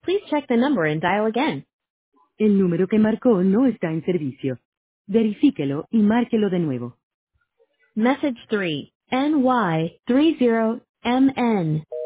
Please check the number and dial again. El número que marcó no está en servicio. Verifíquelo y márquelo de nuevo. Message 3, NY30MN.